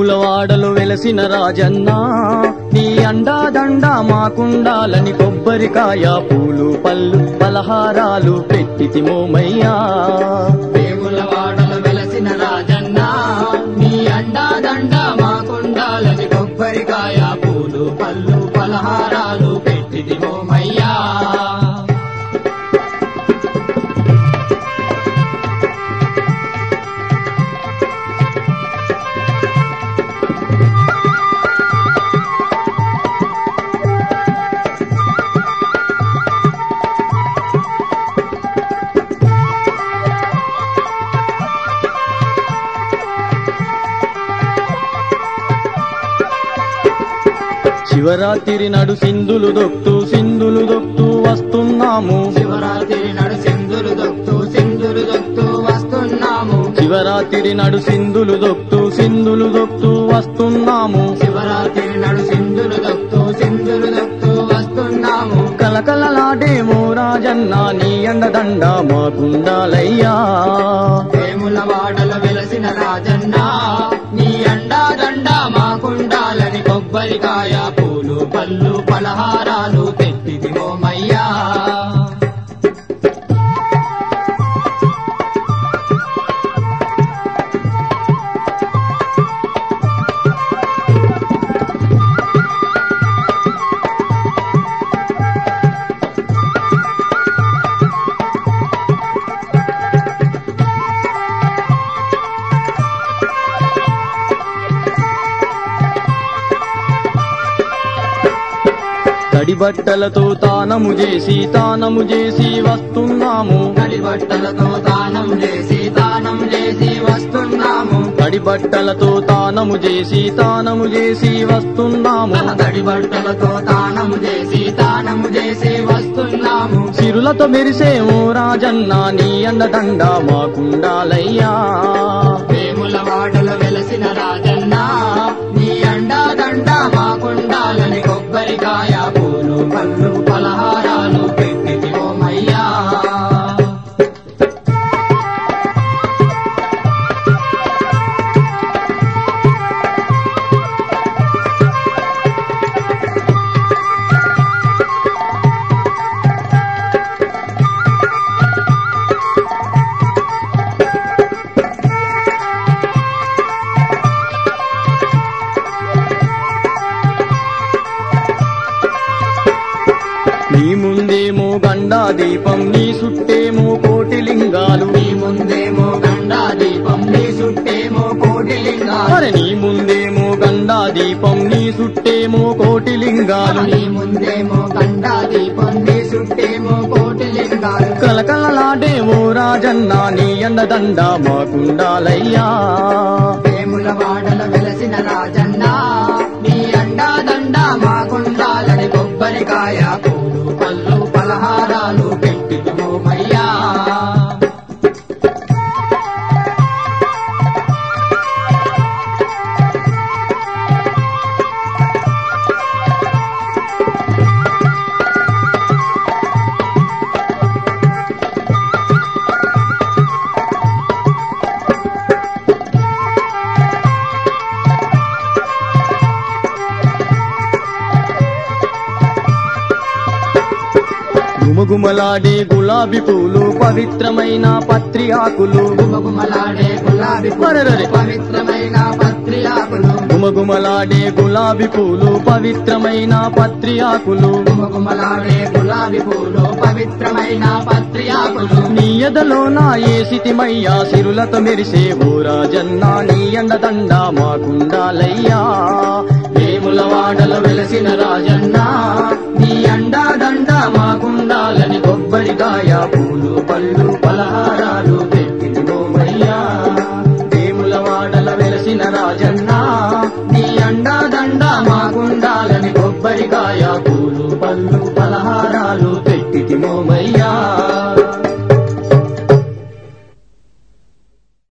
వేములవాడలో వెలసిన రాజన్న నీ అండాదండ మాకుండాలని కొబ్బరికాయ పూలు పళ్ళు పలహారాలు పెట్టితిమోమయ్యా వేములవాడలో వెలసిన రాజన్న నీ అండాదండ మాకుండాలని కొబ్బరికాయ పూలు పళ్ళు పలహారాలు పెట్టితిమోమయ్యా శివరాత్రి నడు సింధులు దొక్తూ వస్తున్నాము శివరాత్రి నడు సింధులు దొక్తూ వస్తున్నాము శివరాత్రి నడు సింధులు దొక్తూ వస్తున్నాము శివరాత్రి నడు సింధులు దొక్తూ వస్తున్నాము కలకలలాడేమో రాజన్న నీ అండదండ మాకుండాలయ్యా వేములవాడలో వెలసిన రాజన్న నీ అండాదండ మాకుండాలని కొబ్బరికాయ పూలు పళ్ళు పలహారాలు పెట్టితిమోమయ్యా తడి బట్టలతో తానము చేసి వస్తున్నాము తడి బట్టలతో తానం చేసి వస్తున్నాము తడి బట్టలతో తానము చేసి వస్తున్నాము తడి బట్టలతో తానం చేసి వస్తున్నాము సిరులతో మెరిసేమో రాజన్న నీ అండదండ మాకుండాలయ్యా వేములవాడలో వెలసిన రాజన్న నీ అండాదండ మాకుండాలని కొబ్బరికాయ పూలు పళ్ళు పలహారాలు పెట్టితిమోమయ్యా నీ ముందేమో గండా దీపం నీ చుట్టేమో కోటి లింగాలు నీ ముందేమో గండా దీపం నీ చుట్టేమో కోటి లింగాలు అరే నీ ముందేమో గండా దీపం నీ చుట్టేమో కోటి లింగాలు నీ ముందేమో గండా దీపం నీ చుట్టేమో కోటి లింగాలు కలకలలాడేమో రాజన్న నీ అండదండ మాకుండాలయ్యా వేములవాడలో వెలసిన రాజన్న నీ అండాదండ మాకుండాలని కొబ్బరికాయ పూలు పళ్ళు పలహారాలు పెట్టితిమోమయ్యా గుమగుమలాడే గులాబీ పూలు పవిత్రమైన పత్రి ఆకులు గుమగుమలాడే గులాబీ అరెరెరె. పవిత్రమైన పత్రి ఆకులు గుమగుమలాడే గులాబీ పూలు పవిత్రమైన పత్రి ఆకులు గుమగుమలాడే గులాబీ పూలు పవిత్రమైన పత్రి ఆకులు నీ ఎదలో నా ఏసితిమయ్యా సిరులతో మెరిసే ఓ రాజన్న నీ అండదండ మాకుండాలయ్యా వేములవాడలో వెలసిన రాజన్న నీ అండాదండ మాకుండాలని కొబ్బరికాయ పూలు పళ్ళు పలహారాలు పెట్టితిమోమయ్యా వేములవాడల వెలసిన రాజన్న నీ అండాదండ మాకుండాలని కొబ్బరికాయ పూలు పళ్ళు పలహారాలు పెట్టితిమోమయ్యా